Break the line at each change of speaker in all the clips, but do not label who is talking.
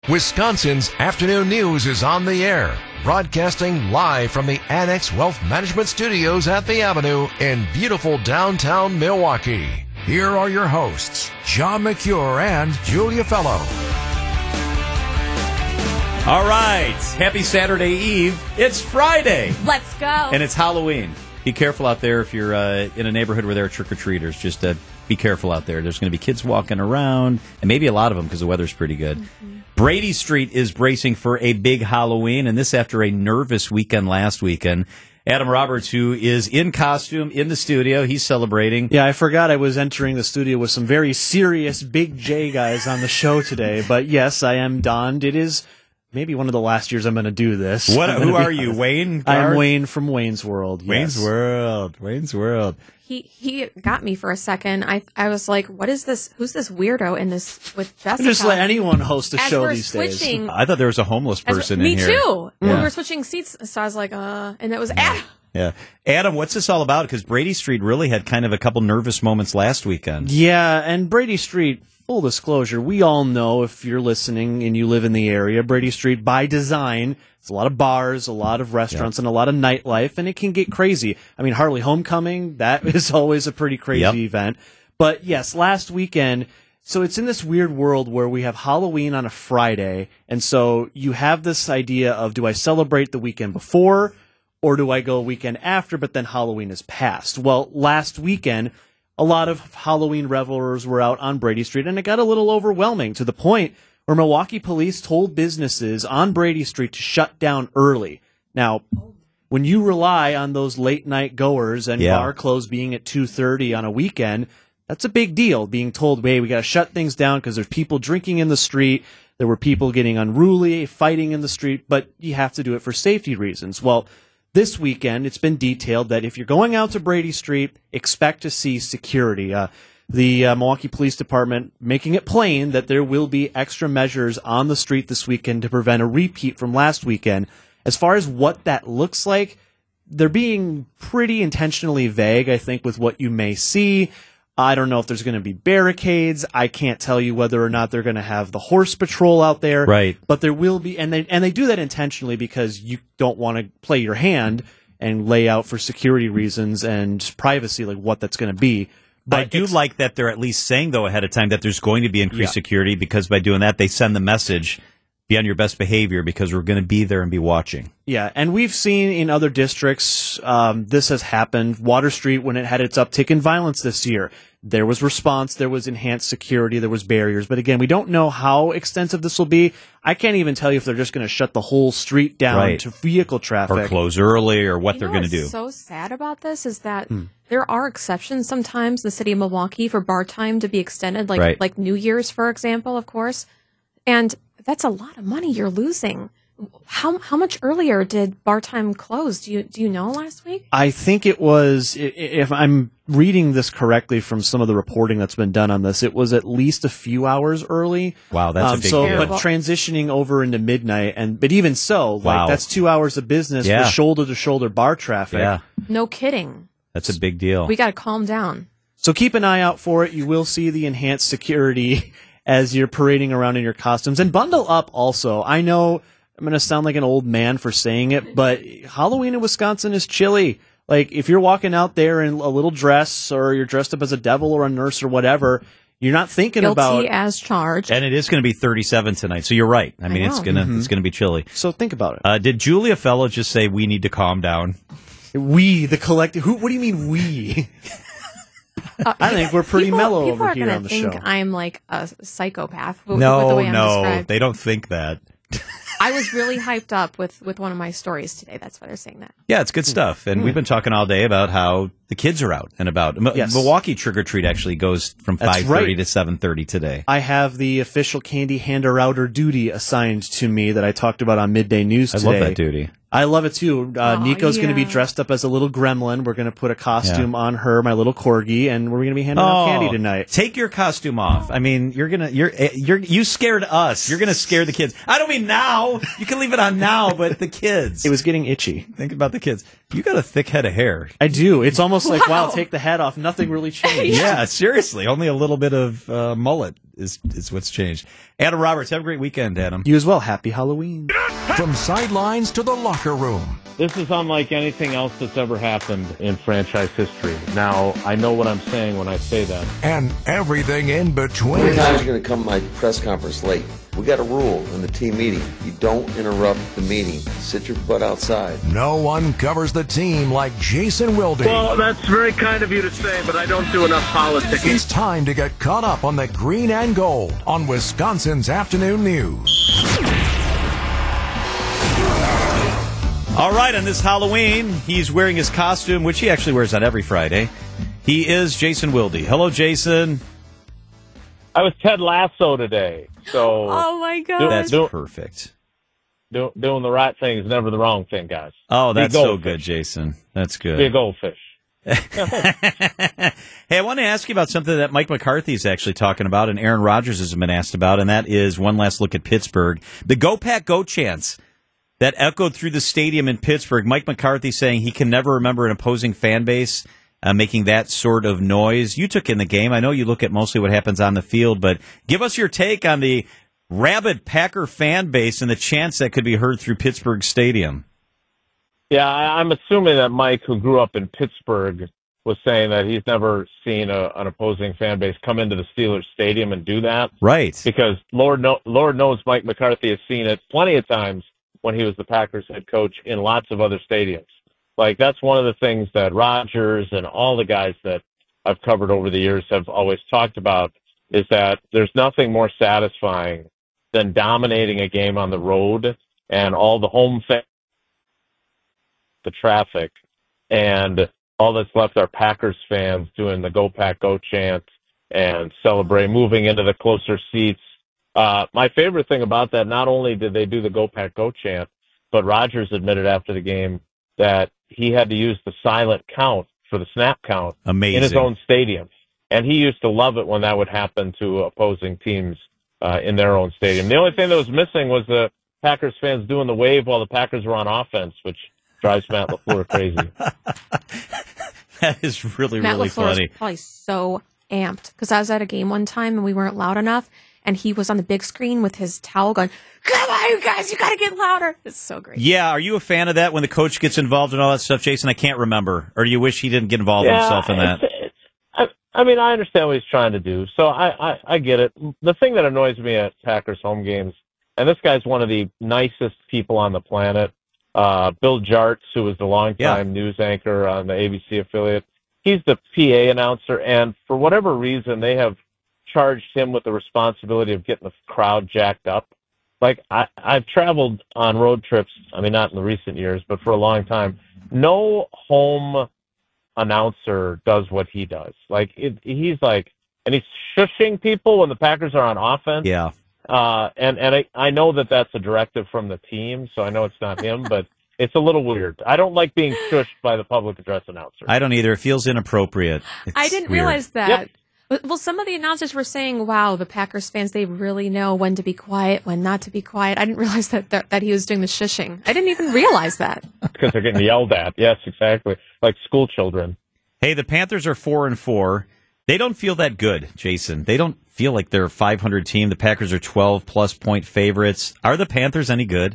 Wisconsin's afternoon news is on the air, broadcasting live from the Annex Wealth Management Studios at the Avenue in beautiful downtown Milwaukee. Here are your hosts, John McCure and Julia Fellow.
All right, happy Saturday Eve. It's Friday.
Let's go.
And it's Halloween. Be careful out there if you're in a neighborhood where there are trick-or-treaters. Just be careful out there. There's going to be kids walking around, and maybe a lot of them because the weather's pretty good. Mm-hmm. Brady Street is bracing for a big Halloween, and this after a nervous weekend last weekend. Adam Roberts, who is in costume in the studio, he's celebrating.
Yeah, I forgot I was entering the studio with some very serious Big J guys on the show today. But yes, I am donned. It is maybe one of the last years I'm going to do this.
Who are you, Wayne?
I'm Wayne from Wayne's World.
Yes. Wayne's World.
He got me for a second. I was like, what is this? Who's this weirdo in this with Jessica?
Just let anyone host a show these days.
I thought there was a homeless person in here.
Me too. Yeah. When we were switching seats, so I was like, and that was Adam.
Yeah. Adam, what's this all about? Because Brady Street really had kind of a couple nervous moments last weekend.
Yeah, and Brady Street, full disclosure, we all know if you're listening and you live in the area, Brady Street by design, it's a lot of bars, a lot of restaurants, and a lot of nightlife, and it can get crazy. I mean, Harley Homecoming, that is always a pretty crazy event. But yes, last weekend, so it's in this weird world where we have Halloween on a Friday, and so you have this idea of, do I celebrate the weekend before, or do I go weekend after, but then Halloween is past? Well, last weekend, a lot of Halloween revelers were out on Brady Street, and it got a little overwhelming to the point where Milwaukee police told businesses on Brady Street to shut down early. Now, when you rely on those late-night goers and bar close being at 2:30 on a weekend, that's a big deal, being told, hey, we got to shut things down because there's people drinking in the street, there were people getting unruly, fighting in the street, but you have to do it for safety reasons. Well, this weekend, it's been detailed that if you're going out to Brady Street, expect to see security. The Milwaukee Police Department making it plain that there will be extra measures on the street this weekend to prevent a repeat from last weekend. As far as what that looks like, they're being pretty intentionally vague, I think, with what you may see. I don't know if there's going to be barricades. I can't tell you whether or not they're going to have the horse patrol out there.
Right.
But there will be, and they do that intentionally because you don't want to play your hand and lay out for security reasons and privacy, like what that's going to be. But
I do like that they're at least saying, though, ahead of time that there's going to be increased security, because by doing that, they send the message, be on your best behavior because we're going to be there and be watching.
Yeah, and we've seen in other districts, this has happened. Water Street, when it had its uptick in violence this year, there was response, there was enhanced security, there was barriers. But again, we don't know how extensive this will be. I can't even tell you if they're just going to shut the whole street down to vehicle traffic.
Or close early, or what they're going to do.
What's so sad about this is that there are exceptions sometimes in the city of Milwaukee for bar time to be extended, like New Year's, for example, of course. And that's a lot of money you're losing. How much earlier did bar time close? Do you know last week?
I think it was, if I'm reading this correctly from some of the reporting that's been done on this, it was at least a few hours early.
Wow, that's a big deal.
But transitioning over into midnight, but even so, that's 2 hours of business with shoulder-to-shoulder bar traffic.
Yeah.
No kidding.
That's a big deal.
We got to calm down.
So keep an eye out for it. You will see the enhanced security as you're parading around in your costumes. And bundle up also. I know I'm going to sound like an old man for saying it, but Halloween in Wisconsin is chilly. Like, if you're walking out there in a little dress, or you're dressed up as a devil or a nurse or whatever, you're not thinking about...
Guilty as charged.
And it is going to be 37 tonight, so you're right. I mean, it's going to be chilly.
So think about it.
Did Julia Fellow just say we need to calm down?
We, the collective... What do you mean we? I think we're pretty mellow over here on the show.
People are going to think I'm like a psychopath with the way I'm described.
They don't think that.
I was really hyped up with one of my stories today. That's why they're saying that.
Yeah, it's good stuff. And we've been talking all day about how the kids are out and about. Milwaukee Trick-or-Treat actually goes from 5:30 to 7:30 today.
I have the official candy hander-outer duty assigned to me that I talked about on Midday News today.
I love that duty.
I love it too. Nico's going to be dressed up as a little gremlin. We're going to put a costume on her, my little corgi, and we're going to be handing out candy tonight.
Take your costume off. I mean, you scared us. You're going to scare the kids. I don't mean now. You can leave it on now, but the kids.
It was getting itchy.
Think about the kids. You got a thick head of hair.
I do. It's almost like, wow, take the head off. Nothing really changed.
Yeah, seriously. Only a little bit of mullet is what's changed. Adam Roberts, have a great weekend, Adam.
You as well. Happy Halloween.
From sidelines to the locker room.
This is unlike anything else that's ever happened in franchise history. Now, I know what I'm saying when I say that.
And everything in between.
How many times are you going to come to my press conference late? We got a rule in the team meeting. You don't interrupt the meeting. Sit your butt outside.
No one covers the team like Jason Wilde.
Well, that's very kind of you to say, but I don't do enough politics.
It's time to get caught up on the green and gold on Wisconsin's Afternoon News.
All right, on this Halloween, he's wearing his costume, which he actually wears on every Friday. He is Jason Wilde. Hello, Jason.
I was Ted Lasso today, so...
Oh, my God.
That's perfect.
Doing the right thing is never the wrong thing, guys.
Oh, that's so good, Jason. That's good.
Be a goldfish.
Hey, I want to ask you about something that Mike McCarthy is actually talking about, and Aaron Rodgers has been asked about, and that is one last look at Pittsburgh. The Go Pack Go chants that echoed through the stadium in Pittsburgh. Mike McCarthy saying he can never remember an opposing fan base making that sort of noise. You took in the game. I know you look at mostly what happens on the field, but give us your take on the rabid Packer fan base and the chants that could be heard through Pittsburgh Stadium.
Yeah, I'm assuming that Mike, who grew up in Pittsburgh, was saying that he's never seen an opposing fan base come into the Steelers stadium and do that.
Right.
Because Lord knows Mike McCarthy has seen it plenty of times when he was the Packers head coach in lots of other stadiums. Like, that's one of the things that Rodgers and all the guys that I've covered over the years have always talked about, is that there's nothing more satisfying than dominating a game on the road and all the home fans, the traffic, and all that's left are Packers fans doing the Go Pack Go chant and celebrate, moving into the closer seats. My favorite thing about that, not only did they do the Go Pack Go chant, but Rodgers admitted after the game that he had to use the silent count for the snap count in his own stadium. And he used to love it when that would happen to opposing teams in their own stadium. The only thing that was missing was the Packers fans doing the wave while the Packers were on offense, which drives Matt LaFleur crazy.
That is really
Matt
really
LaFleur
funny.
was probably so amped because I was at a game one time and we weren't loud enough, and he was on the big screen with his towel going, "Come on, you guys, you got to get louder." It's so great.
Yeah, are you a fan of that when the coach gets involved in all that stuff, Jason? I can't remember. Or do you wish he didn't get involved himself in that?
I mean, I understand what he's trying to do, so I get it. The thing that annoys me at Packers home games, and this guy's one of the nicest people on the planet, Bill Jartz, who was the longtime news anchor on the ABC affiliate, he's the PA announcer, and for whatever reason, they have charged him with the responsibility of getting the crowd jacked up. Like, I've traveled on road trips, I mean, not in the recent years, but for a long time. No home announcer does what he does. Like, he's like, and he's shushing people when the Packers are on offense.
Yeah.
And I know that that's a directive from the team, so I know it's not him, but it's a little weird. I don't like being shushed by the public address announcer.
I don't either. It feels inappropriate.
I didn't realize that. Yep. Well, some of the announcers were saying, wow, the Packers fans, they really know when to be quiet, when not to be quiet. I didn't realize that he was doing the shushing. I didn't even realize that.
Because they're getting yelled at. Yes, exactly. Like school children.
Hey, the Panthers are 4-4. They don't feel that good, Jason. They don't feel like they're a 500 team. The Packers are 12-plus point favorites. Are the Panthers any good?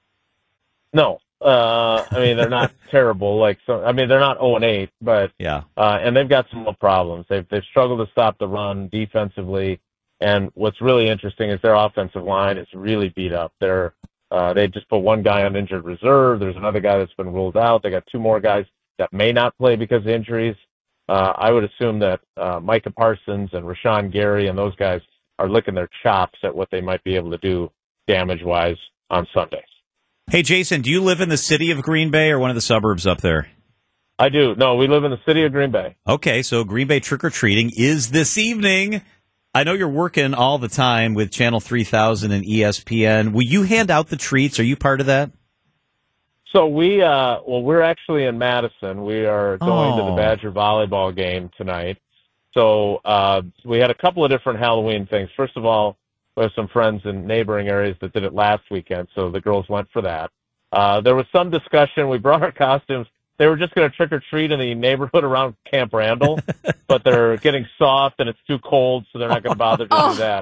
No. I mean, they're not terrible. They're not 0-8, but
yeah.
And they've got some problems. They've struggled to stop the run defensively, and what's really interesting is their offensive line is really beat up. They just put one guy on injured reserve. There's another guy that's been ruled out. They got two more guys that may not play because of injuries. I would assume that Micah Parsons and Rashawn Gary and those guys are licking their chops at what they might be able to do damage-wise on Sunday.
Hey, Jason, do you live in the city of Green Bay or one of the suburbs up there?
I do. No, we live in the city of Green Bay.
Okay, so Green Bay trick-or-treating is this evening. I know you're working all the time with Channel 3000 and ESPN. Will you hand out the treats? Are you part of that?
So we're actually in Madison. We are going to the Badger volleyball game tonight. So we had a couple of different Halloween things. First of all, we have some friends in neighboring areas that did it last weekend, so the girls went for that. There was some discussion. We brought our costumes. They were just going to trick-or-treat in the neighborhood around Camp Randall, but they're getting soft and it's too cold, so they're not going to bother to do that.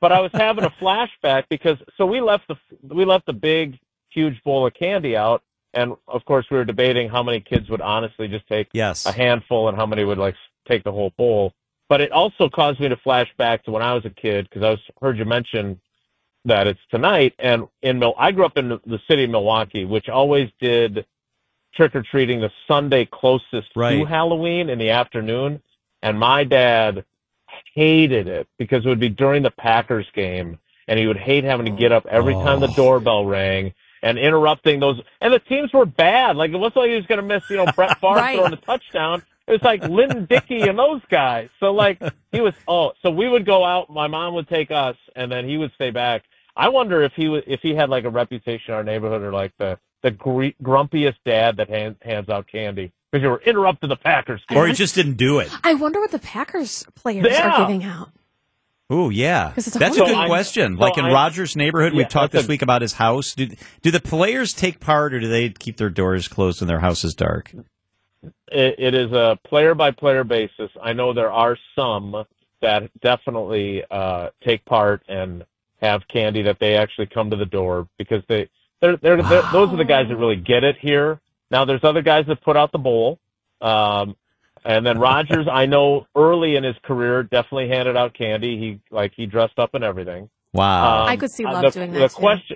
But I was having a flashback because we left the big, huge bowl of candy out, and of course we were debating how many kids would honestly just take a handful and how many would like take the whole bowl. But it also caused me to flash back to when I was a kid because I heard you mention that it's tonight. And I grew up in the city of Milwaukee, which always did trick-or-treating the Sunday closest to Halloween in the afternoon. And my dad hated it because it would be during the Packers game, and he would hate having to get up every time the doorbell rang and interrupting those. And the teams were bad. Like, it wasn't like he was going to miss, Brett Favre throwing a touchdown. It was like Lynn Dickey and those guys. So, like, so we would go out, my mom would take us, and then he would stay back. I wonder if he had, like, a reputation in our neighborhood or, like, the grumpiest dad that hands out candy because you were interrupting the Packers game.
Or he just didn't do it.
I wonder what the Packers players are giving out.
Oh, yeah. That's a good question. Like in Roger's neighborhood, we've talked this week about his house. Do the players take part, or do they keep their doors closed and their house is dark?
It is a player-by-player basis. I know there are some that definitely take part and have candy that they actually come to the door because they're those are the guys that really get it here. Now, there's other guys that put out the bowl. And then Rogers, I know early in his career, definitely handed out candy. He dressed up and everything.
Wow.
I could see Love doing that. The
question,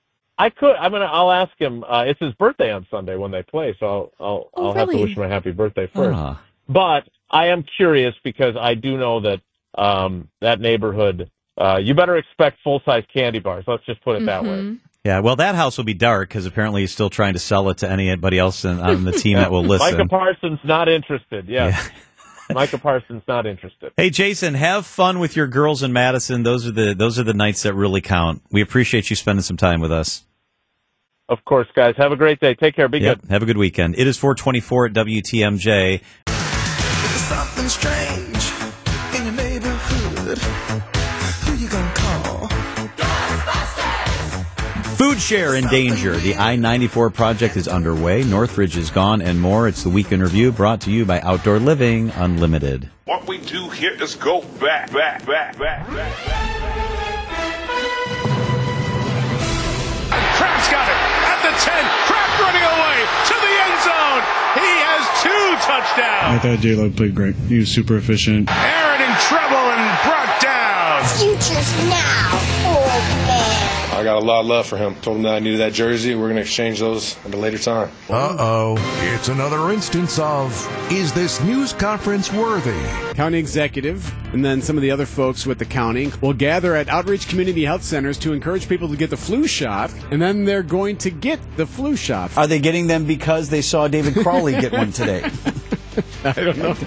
I'll ask him. It's his birthday on Sunday when they play, so I'll have to wish him a happy birthday first. But I am curious because I do know that that neighborhood, you better expect full-size candy bars. Let's just put it that way.
Yeah, well, that house will be dark because apparently he's still trying to sell it to anybody else on the team that will listen.
Micah Parsons not interested. Yes. Yeah. Micah Parsons not interested.
Hey, Jason, have fun with your girls in Madison. Those are the nights that really count. We appreciate you spending some time with us.
Of course, guys. Have a great day. Take care. Be good.
Have a good weekend. It is 4:24 at WTMJ.
There's something strange in your neighborhood. Who you gonna call?
Food share in danger. The I-94 project is underway. Northridge is gone and more. It's the Week in Review brought to you by Outdoor Living Unlimited.
What we do here is go back. Kraft's got it at the 10. Kraft running away to the end zone. He has 2 touchdowns.
I thought J-Lo played great. He was super efficient.
Aaron in trouble and brought down.
Futures now, old man.
I got a lot of love for him. Told him that I needed that jersey. We're going to exchange those at a later time.
It's another instance of, is this news conference worthy?
County executive and then some of the other folks with the county will gather at outreach community health centers to encourage people to get the flu shot, and then they're going to get the flu shot.
Are they getting them because they saw David Crawley get one today?
I don't know.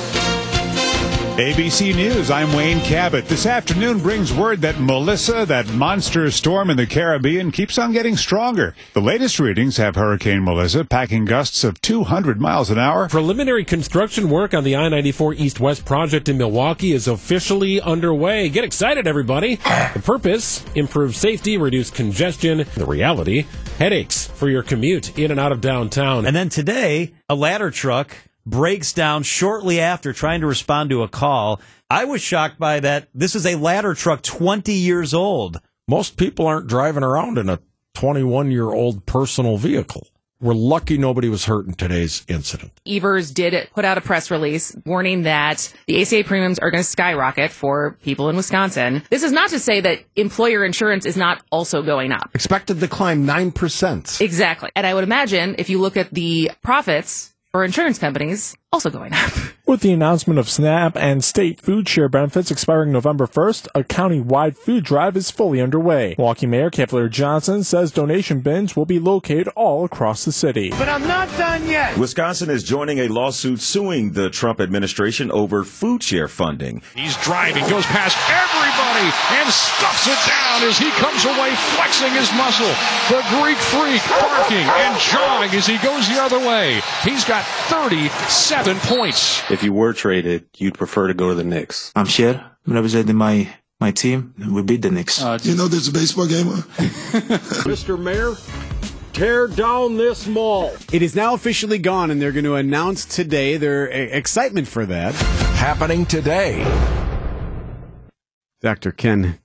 ABC News, I'm Wayne Cabot. This afternoon brings word that Melissa, that monster storm in the Caribbean, keeps on getting stronger. The latest readings have Hurricane Melissa packing gusts of 200 miles an hour.
Preliminary construction work on the I-94 East-West project in Milwaukee is officially underway. Get excited, everybody. The purpose, improve safety, reduce congestion. The reality, headaches for your commute in and out of downtown.
And then today, a ladder truck breaks down shortly after trying to respond to a call. I was shocked by that. This is a ladder truck 20 years old.
Most people aren't driving around in a 21-year-old personal vehicle. We're lucky nobody was hurt in today's incident.
Evers did put out a press release warning that the ACA premiums are going to skyrocket for people in Wisconsin. This is not to say that employer insurance is not also going up.
Expected to climb 9%.
Exactly. And I would imagine if you look at the profits for insurance companies, also going up.
With the announcement of SNAP and state food share benefits expiring November 1st, a county-wide food drive is fully underway. Milwaukee Mayor Cavalier Johnson says donation bins will be located all across the city.
But I'm not done yet.
Wisconsin is joining a lawsuit suing the Trump administration over food share funding.
He's driving, goes past everybody, and stuffs it down as he comes away flexing his muscle. The Greek freak barking and jawing as he goes the other way. He's got 37 points.
If you were traded, you'd prefer to go to the Knicks.
I'm here. I'm representing my team. We beat the Knicks.
You know there's a baseball game on?
Mr. Mayor, tear down this mall.
It is now officially gone, and they're going to announce today their excitement for that.
Happening today.
Dr. Ken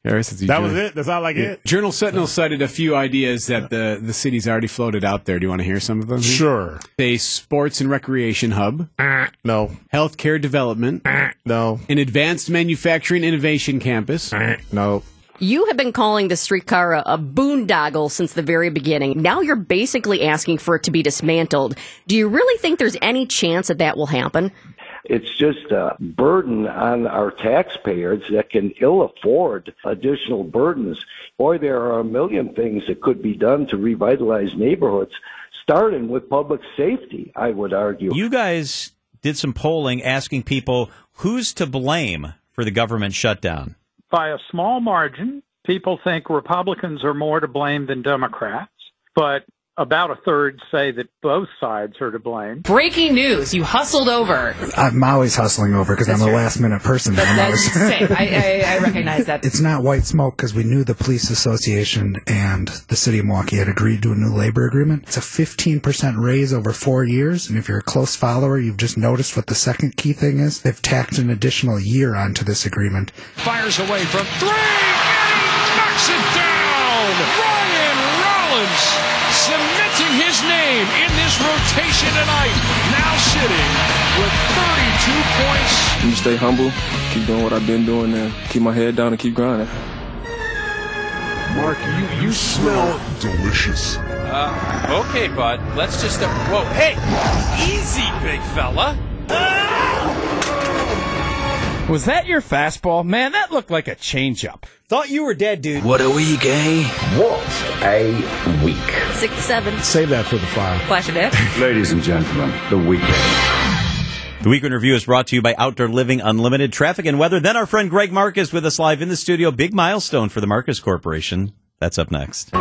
Harris,
That was it? That's all I get?
Journal Sentinel cited a few ideas that the city's already floated out there. Do you want to hear some of them?
Sure.
A sports and recreation hub.
No.
Healthcare development.
No.
An advanced manufacturing innovation campus.
No.
You have been calling the streetcar a boondoggle since the very beginning. Now you're basically asking for it to be dismantled. Do you really think there's any chance that will happen?
It's just a burden on our taxpayers that can ill afford additional burdens. Boy, there are a million things that could be done to revitalize neighborhoods, starting with public safety, I would argue.
You guys did some polling asking people who's to blame for the government shutdown.
By a small margin, people think Republicans are more to blame than Democrats, but about a third say that both sides are to blame.
Breaking news, you hustled over.
I'm always hustling over because I'm a last-minute person.
That's same. I recognize that.
It's not white smoke because we knew the police association and the city of Milwaukee had agreed to a new labor agreement. It's a 15% raise over 4 years, and if you're a close follower, you've just noticed what the second key thing is. They've tacked an additional year onto this agreement.
Fires away from three, and he knocks it down! Ryan Rollins cementing his name in this rotation tonight, now sitting with 32 points.
You stay humble, keep doing what I've been doing, and keep my head down and keep grinding.
Mark, you smell delicious.
Okay, bud. Let's just... whoa, hey! Easy, big fella. Was that your fastball? Man, that looked like a changeup. Thought you were dead, dude.
What a week, eh? What a week.
6-7.
Save that for the file.
Flash of death.
Ladies and gentlemen, the weekend.
The Week in Review is brought to you by Outdoor Living Unlimited Traffic and Weather. Then our friend Greg Marcus with us live in the studio. Big milestone for the Marcus Corporation. That's up next.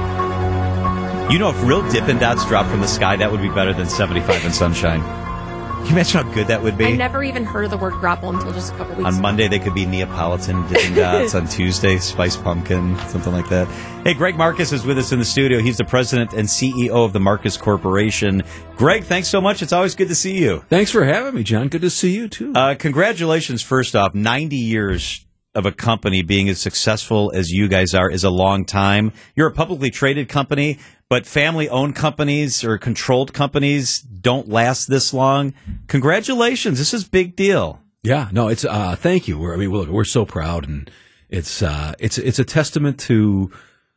You know, if real Dippin' Dots dropped from the sky, that would be better than 75 and sunshine. Can you imagine how good that would be?
I never even heard of the word grapple until just a couple weeks ago.
On Monday, they could be Neapolitan Dippin' Dots. On Tuesday, spiced pumpkin, something like that. Hey, Greg Marcus is with us in the studio. He's the president and CEO of the Marcus Corporation. Greg, thanks so much. It's always good to see you.
Thanks for having me, John. Good to see you, too.
Congratulations, first off. 90 years of a company being as successful as you guys are is a long time. You're a publicly traded company, but family-owned companies or controlled companies don't last this long. Congratulations. This is a big deal.
Yeah, no, it's thank you. We're so proud, and it's a testament to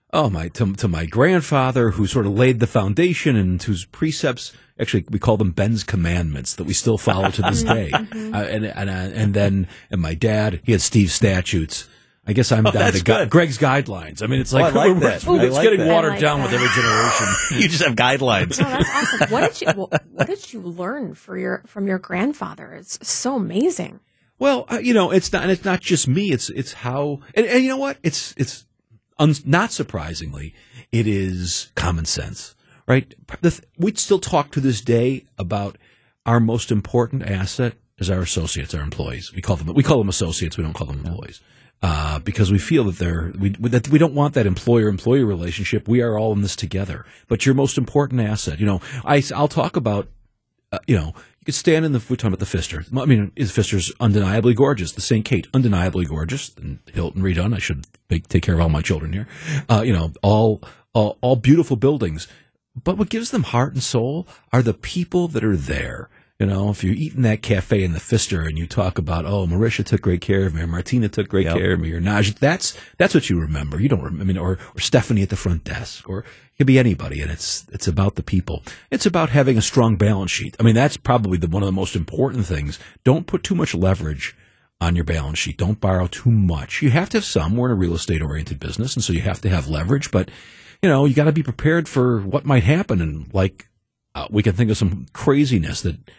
my grandfather, who sort of laid the foundation and whose precepts, actually we call them Ben's commandments, that we still follow to this day. And my dad, he had Steve's statutes. I guess I'm down to Greg's guidelines. I mean, it's like,
it's
getting watered down with every generation.
You just have guidelines.
Oh, that's awesome. What did you learn from your grandfather? It's so amazing.
Well, it's not just me. It's how, and you know what? It's not surprisingly, it is common sense, right? We still talk to this day about our most important asset is our associates, our employees. We call them associates. We don't call them employees. Because we feel that we don't want that employer-employee relationship. We are all in this together. But your most important asset, I'll talk about, you could stand we're talking about the Pfister. I mean, the Pfister's undeniably gorgeous. The St. Kate, undeniably gorgeous. And Hilton redone. I should take care of all my children here. All beautiful buildings. But what gives them heart and soul are the people that are there. If you're eating that cafe in the Pfister and you talk about, Marisha took great care of me, or Martina took great care of me, or Naj, that's what you remember. You don't remember, or Stephanie at the front desk, or it could be anybody, and it's about the people. It's about having a strong balance sheet. I mean, that's probably one of the most important things. Don't put too much leverage on your balance sheet. Don't borrow too much. You have to have some. We're in a real estate-oriented business, and so you have to have leverage, but, you got to be prepared for what might happen, and we can think of some craziness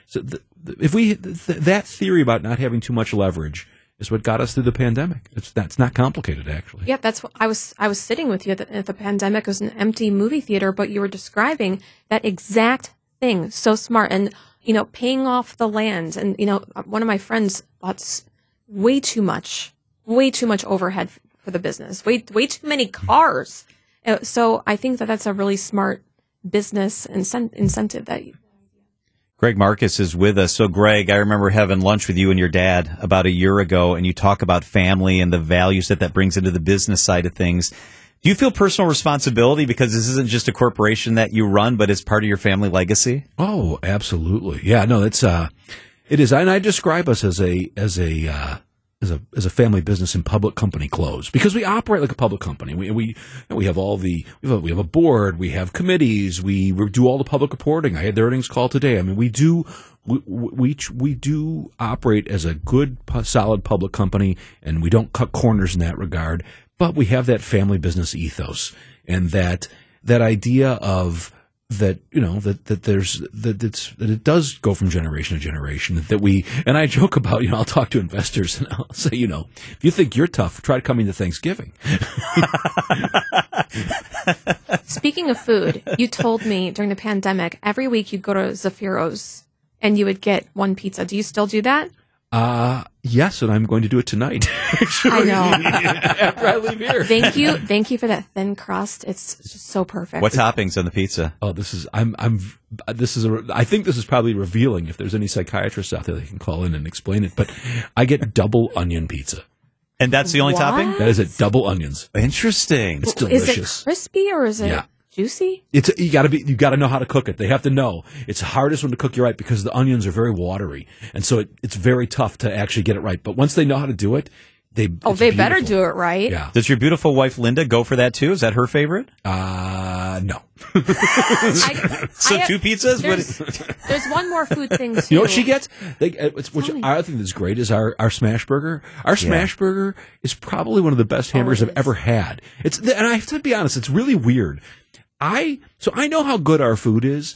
that theory about not having too much leverage is what got us through the pandemic. That's not complicated, actually.
Yeah, that's what I was sitting with you at the pandemic. It was an empty movie theater, but you were describing that exact thing. So smart. And, paying off the land. And, one of my friends bought way too much overhead for the business, way too many cars. So I think that's a really smart business incentive that you.
Greg Marcus is with us. So, Greg, I remember having lunch with you and your dad about a year ago, and you talk about family and the values that brings into the business side of things. Do you feel personal responsibility because this isn't just a corporation that you run, but it's part of your family legacy?
Oh, absolutely. Yeah, no, it is. And I describe us as a family business in public company clothes because we operate like a public company. We have we have a board, we have committees, we do all the public reporting. I had the earnings call today. I mean, we do operate as a good, solid public company, and we don't cut corners in that regard. But we have that family business ethos and that idea of that, that it does go from generation to generation. And I joke about, I'll talk to investors and I'll say, if you think you're tough, try coming to Thanksgiving.
Speaking of food, you told me during the pandemic, every week you'd go to Zaffiro's and you would get one pizza. Do you still do that?
Yes, and I'm going to do it tonight.
I know.
After I leave here.
Thank you for that thin crust. It's just so perfect.
What toppings on the pizza?
Oh, I think this is probably revealing. If there's any psychiatrists out there that can call in and explain it, but I get double onion pizza.
And that's the only topping?
That is it, double onions.
Interesting.
It's delicious.
Is it crispy or is it juicy?
You gotta know how to cook it. They have to know. It's the hardest one to cook you right because the onions are very watery. And so it's very tough to actually get it right. But once they know how to do it, they
better do it right.
Yeah.
Does your beautiful wife Linda go for that too? Is that her favorite?
No.
So two pizzas?
There's one more food thing too.
You know what she gets? Which I think is great is our smash burger. Our smash burger is probably one of the best hamburgers I've ever had. And I have to be honest, it's really weird. I know how good our food is,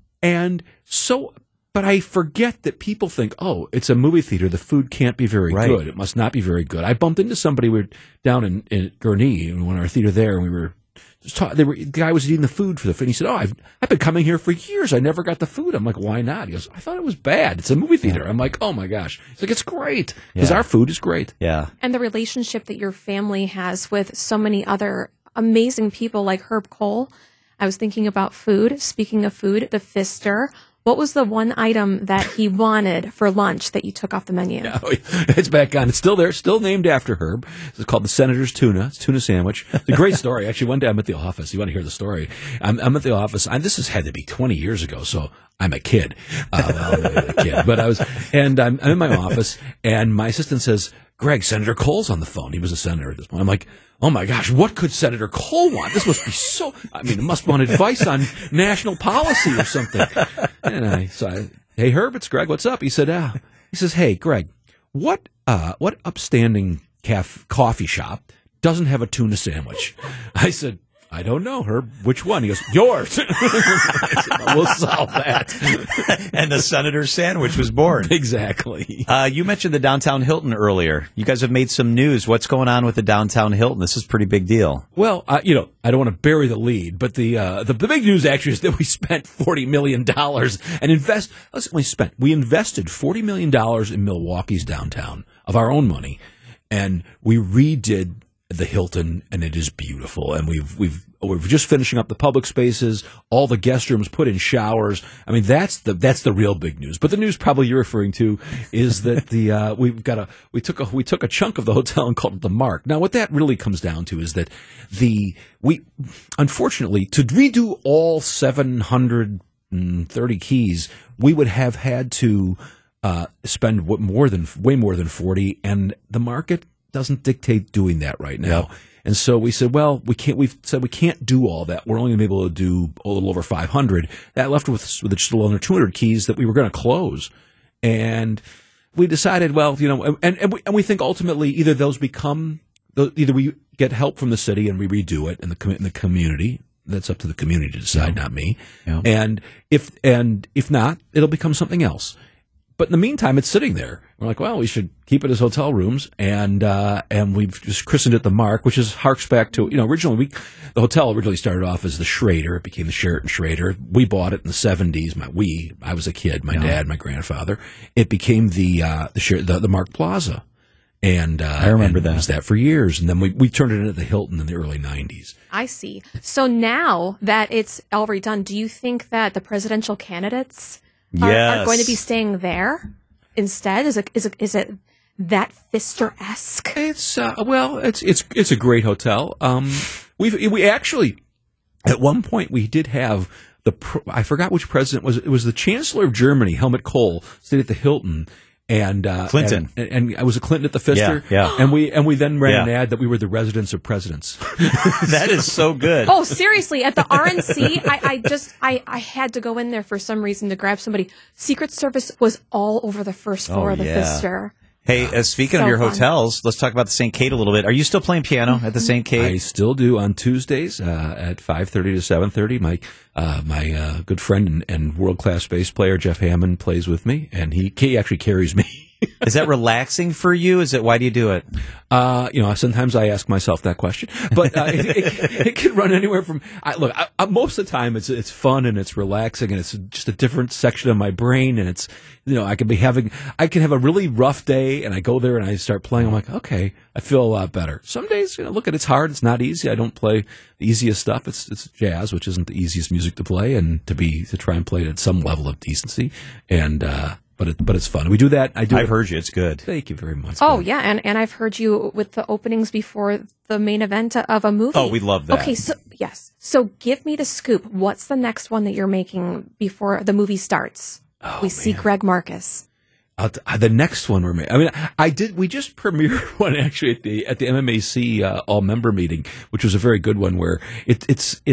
but I forget that people think, oh, it's a movie theater. The food can't be very good. It must not be very good. I bumped into somebody. We were down in Gurnee in our theater there, and we were just talking. The guy was eating the food for the food. He said, "Oh, I've been coming here for years. I never got the food." I'm like, "Why not?" He goes, "I thought it was bad. It's a movie theater." I'm like, "Oh my gosh!" He's like, "It's great because our food is great."
Yeah,
and the relationship that your family has with so many other amazing people like Herb Cole. I was thinking about food. Speaking of food, the Pfister. What was the one item that he wanted for lunch that you took off the menu?
No, it's back on. It's still there. Still named after Herb. It's called the Senator's Tuna. It's tuna sandwich. It's a great story. Actually, one day I'm at the office. You want to hear the story? I'm at the office. This has had to be 20 years ago, so I'm a kid. But I'm in my office, and my assistant says, "Greg, Senator Cole's on the phone." He was a senator at this point. I'm like, oh my gosh, what could Senator Cole want? This must be it must want advice on national policy or something. And hey Herb, it's Greg, what's up? He said, he says, hey Greg, what upstanding coffee shop doesn't have a tuna sandwich? I said, I don't know, Herb. Which one? He goes, yours. I said, we'll solve that.
And the Senator's sandwich was born.
Exactly.
You mentioned the Downtown Hilton earlier. You guys have made some news. What's going on with the Downtown Hilton? This is a pretty big deal.
Well, I don't want to bury the lead, but the big news actually is that we spent $40 million and we invested $40 million in Milwaukee's downtown of our own money, and we redid the Hilton, and it is beautiful. And we're just finishing up the public spaces, all the guest rooms, put in showers. I mean, that's the real big news. But the news probably you're referring to is that we took a chunk of the hotel and called it the Mark. Now, what that really comes down to is that unfortunately, to redo all 730 keys, we would have had to spend way more than 40, and the market doesn't dictate doing that right now. No. And so we said, well, we can't do all that. We're only going to be able to do a little over 500. That left with just a little under 200 keys that we were going to close. And we decided, well, and we think ultimately either we get help from the city and we redo it in the community. That's up to the community to decide, not me. Yeah. And if not, it'll become something else. But in the meantime, it's sitting there. We're like, well, we should keep it as hotel rooms, and we've just christened it the Mark, which harks back to originally the hotel originally started off as the Schrader. It became the Sheraton Schrader. We bought it in the 70s. I was a kid. My dad, my grandfather. It became the Mark Plaza, and
I remember that.
It was that for years, and then we turned it into the Hilton in the early 90s.
I see. So now that it's all redone, do you think that the presidential candidates are going to be staying there instead? Is it that Pfister-esque?
It's it's a great hotel. We actually at one point we did have I forgot which president was. It was the Chancellor of Germany, Helmut Kohl, stayed at the Hilton. And
Clinton,
and I was a Clinton at the Pfister,
yeah.
And we then ran an ad that we were the residence of presidents.
That is so good.
Oh, seriously, at the RNC, I had to go in there for some reason to grab somebody. Secret Service was all over the first floor of the Pfister.
Hey, speaking of your hotels, let's talk about the St. Kate a little bit. Are you still playing piano at the St. Kate?
I still do on Tuesdays at 5:30 to 7:30. My good friend and world-class bass player Jeff Hammond plays with me, and he actually carries me.
Is that relaxing for you? Why do you do it?
Sometimes I ask myself that question, but it can run anywhere from. Most of the time it's fun and it's relaxing and it's just a different section of my brain, and it's I can have a really rough day and I go there and I start playing. I'm like, okay, I feel a lot better. Some days, it's hard. It's not easy. I don't play the easiest stuff. It's jazz, which isn't the easiest music to play, and to try and play it at some level of decency and. But it's fun. We do that. I've
heard you. It's good.
Thank you very much.
Oh, yeah. And I've heard you with the openings before the main event of a movie.
Oh, we love that.
Okay, so yes. So give me the scoop. What's the next one that you're making before the movie starts? We see Greg Marcus.
The next one we're making. We just premiered one actually at the MMAC all member meeting, which was a very good one where it's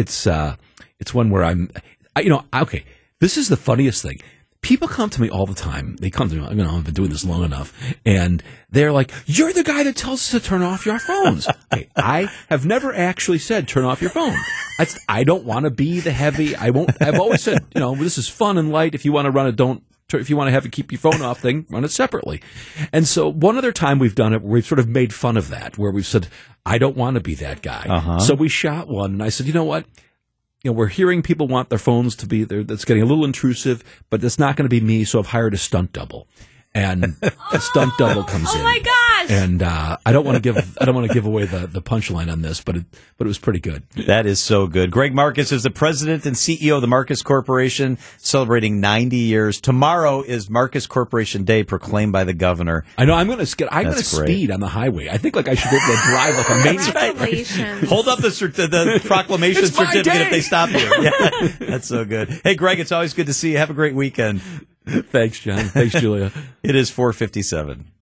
one where okay. This is the funniest thing. People come to me all the time. They come to me, I've been doing this long enough, and they're like, "You're the guy that tells us to turn off your phones." Okay, I have never actually said turn off your phone. I don't want to be the heavy. I've always said, this is fun and light. If you want to run it, if you want to have it keep your phone off thing, run it separately. And so one other time we've done it where we've sort of made fun of that, where we've said, I don't want to be that guy. Uh-huh. So we shot one, and I said, you know what? We're hearing people want their phones to be there. That's getting a little intrusive, but that's not going to be me. So I've hired a stunt double, and the stunt double comes in.
Oh my gosh!
And I don't want to give away the punchline on this, but it was pretty good.
That is so good. Greg Marcus is the president and CEO of the Marcus Corporation, celebrating 90 years. Tomorrow is Marcus Corporation Day, proclaimed by the governor.
I know. I'm going to speed on the highway. I think I should be able to drive like a maniac.
Right. Hold up the proclamation certificate if they stop you. Yeah, that's so good. Hey, Greg, it's always good to see you. Have a great weekend.
Thanks, John. Thanks, Julia.
It is 4:57.